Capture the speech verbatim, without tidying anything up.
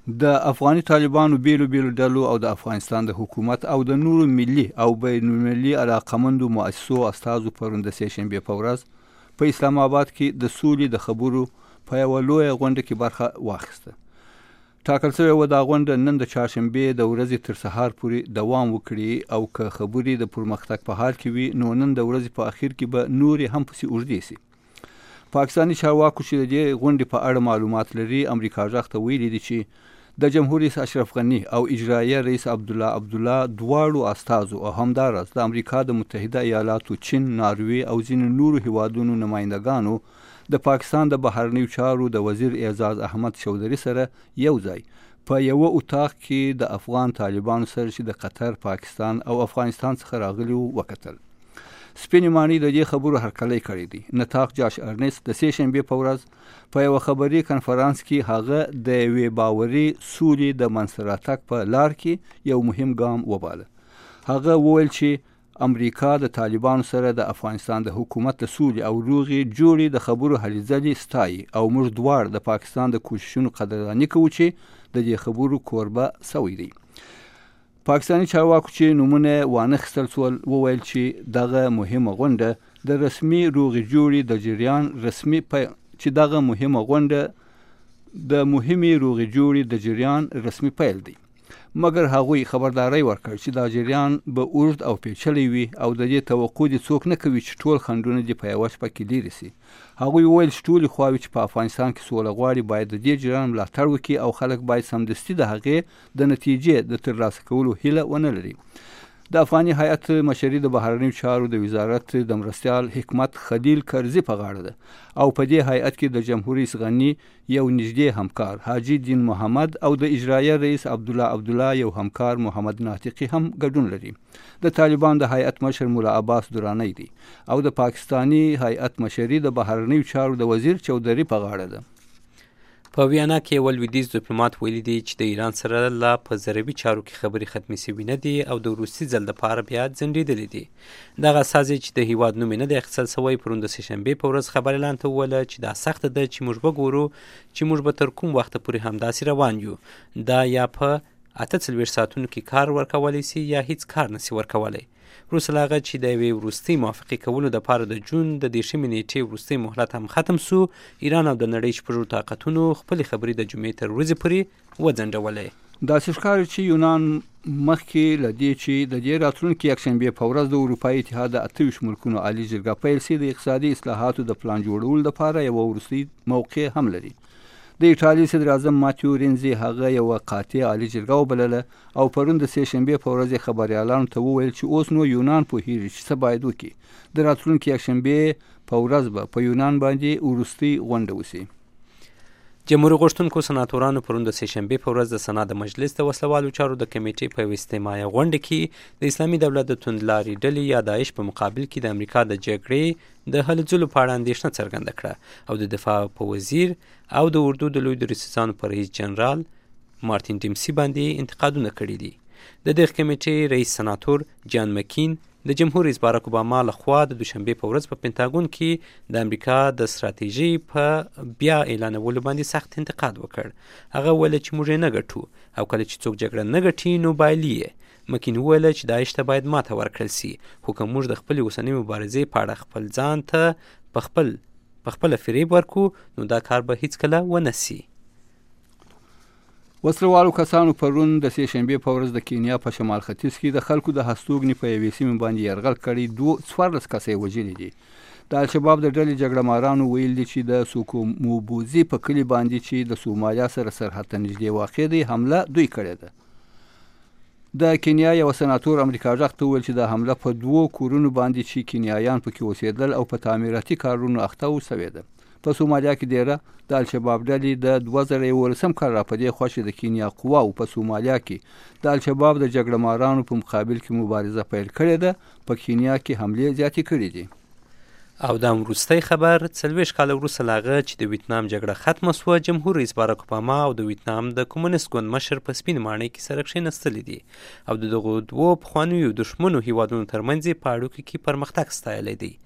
د افغاني طالبانو بیلو بیلو ډلو او د افغانستان د حکومت او د نورو ملي او بین المللي علاقمندو مؤسسو استازو پرون د سې شنبې په ورځ په اسلام آباد کې د سولې د خبرو په یوه لویه غونډه کې برخه واخیسته. ټاکل شوې وه دا غونډه نن د چهارشنبې د ورځې تر سهار پورې دوام وکړي او که خبرې د پرمختګ په حال کې وي نو نن د ورځې په اخر کې به نورې هم پسې اوږدې سي. پاکستاني چارواکو چې د دې غونډې په اړه معلومات لري امریکا غږ ته ویلي دي چې د جمهور رئیس اشرف غني او اجرایه رئیس عبدالله عبدالله دواړو استازو او همداراز د امریکا د متحده ایالاتو، چین، ناروې او ځینو نورو هیوادونو نمایندګانو د پاکستان د بهرنیو چارو د وزیر اعزاز احمد چودري سره یو ځای په یوه اتاق کې د افغان طالبانو سره چې د قطر، پاکستان او افغانستان څخه راغلي وو وکتل. سپینې ماڼۍ د دې خبرو هرکلی کړی دی. نطاق جاش ارنست د سې شنبې په ورځ په یوه خبري کنفرانس کې هغه د یوې باوري سولې د منځته راتګ په لار کې یو مهم ګام وباله. هغه وویل چې امریکا د طالبانو سره د افغانستان د حکومت د سولې او روغې جوړې د خبرو هلې ځلې ستایي او موږ دواړه د پاکستان د کوششونو قدرداني کوو چې د دې خبرو کوربه سوی دی. پاکستاني چارواکو چې نومونه وانه خیستل شول وویل چې دغه مهمه غونډه د رسمي روغې جوړې د جریان رسمي پی... چې دغه مهمه غونډه د مهمې روغې جوړې د جریان رسمي پیل دی. مګر هغوی خبرداری ورکړ چې دا جریان به اوږد او پیچلی وي او د دې توقع دې څوک نه کوي چې ټول خنډونه دې په یوه شپه کې لیرې سي. هغوی وویل چې ټولې خواوې چې په افغانستان کې سوله غواړي باید د دې جریان ملاتړ وکړي او خلک باید سمدستي د هغې د نتیجې د ترلاسه کولو هیله ونه لري. د افغاني هیئت مشري د بهرنیو چارو د وزارت د مرستیال حکمت خلیل کرزي په غاړه ده او په دې هیئت کې د جمهور رئیس غني یو نږدې همکار حاجي دین محمد او د اجرایه رئیس عبدالله عبدالله یو همکار محمد ناطقي هم ګډون لري. د طالبان د هیئت مشر مولا عباس درانی دی او د پاکستاني هیئت مشري د بهرنیو چارو د وزیر چودري په غاړه ده. په ویانا کې یو لویدیځ ډیپلومات ویلي دی چې د ایران سره لا په ضربي چارو کې خبرې ختمې شوي نه دي او د وروستي ځل دپاره بیا ځنډېدلې دي. دغه استازی چې د هیواد نوم یې نه دی اخیستل سوی پرون د سې شنبې په ورځ خبر اعلان ته وویله چې دا سخته ده چې موږ وګورو چې موږ به تر کوم وخته پورې همداسې روان یو. دا یا په اته څلوېښت ساعتونو کې کار ورکولی سي یا هیڅ کار نسي ورکولی. وروسته له هغه چې د یوې وروستۍ موافقې کولو دپاره د جون د دېرشمې نېټې وروستی مهلت هم ختم سو، ایران او د نړۍ شپږو طاقتونو خپلې خبرې د جمعې تر ورځې پورې وځنډولې. داسې ښکاري چې یونان مخکې له دې چې د دې راتلونکي یکشنبې په ورځ د اروپایي اتحاد د اته ویشت ملکونو عالي جرګه پیل سي د اقتصادي اصلاحاتو د پلان جوړولو دپاره یوه وروستۍ موقع هم لري. د ایټالي صدر اعظم ماتیو رینزي هغه یوه قاطع عالي جرګه وبلله او پرون د سې شنبې په ورځ یې خبریالانو ته وویل چې اوس نو یونان پوهېږي چې څه باید وکړي. د راتلونکي یکشنبې په ورځ به په یونان باندې وروستۍ غونډه وسي. جمهوري غوښتونکو سناتورانو پرون د سې شنبې په ورځ د سنا د مجلس د وسلوالو چارو د کمیټې په یوه استماعیه غونډه کې د اسلامي دولت د توندلارې ډلې یا داعش په مقابل کې د امریکا د جګړې د هلو ځلو په اړه اندېښنه څرګنده کړه او د دفاع په وزیر او د اردو د لوی دریڅانو په رئیس جنرال مارتین ډیمسي باندې انتقادونه کړي دي. د دغه کمیټې رئیس سناتور جان مکین د جمهور رئیس باراک اوباما لخوا د دوشنبې په ورځ په پینټاګون کې د امریکا د ستراتیژۍ په بیا اعلانولو باندې سخت انتقاد وکړ. هغه وویل چې موږ یې نه ګټو او کله چې څوک جګړه نه ګټي نو بایلي یې. مکین وویل چې داعش ته باید ماته ورکړل سي، خو که موږ د خپلې اوسنۍ مبارزې په اړه خپل ځان ته په خپل په خپله فریب ورکو نو دا کار به هیڅکله ونه سي. وسلوالو کسانو پرون د سې شنبې په ورځ د کینیا په شمال ختیځ کې د خلکو د هستوګنې په یوې سیمې باندې یرغل کړی، دوه څوارلس کسه یې وژلي دي. د الشباب د ډلې جګړه مارانو ویل دي چې د سوکوموبوزي په کلي باندې چې د سومالیا سره سرحد ته نږدې واقع دی حمله دوی کړې ده. د کینیا یو سناتور امریکا غږ ته وویل چې د حمله په دوو کورونو باندې چې کینیایان پکې اوسېدل او په تعمیراتي کارونو اخته وسوې ده. په سومالیا کې ډیره د الشباب ډلې د دوه زره یولسم کال راپدې خوښې د کینیا قواو په سومالیا کې د الشباب د جګړه مارانو په مقابل کې مبارزه پیل کړې ده. په کینیا کې حملې زیاتې کړې دي. او دا وروستی خبر څلوېښت کاله وروسته له هغه چې د ویتنام جګړه ختمه سوه، جمهور رئیس باراک اوباما او د ویتنام د کمونیست ګوند مشر په سپینې ماڼۍ کې سره کښېنستلي دي او د دغو دوو پخوانیو دښمنو هیوادونو ترمنځ یې په اړیکو کې پرمختګ ستایلی دی.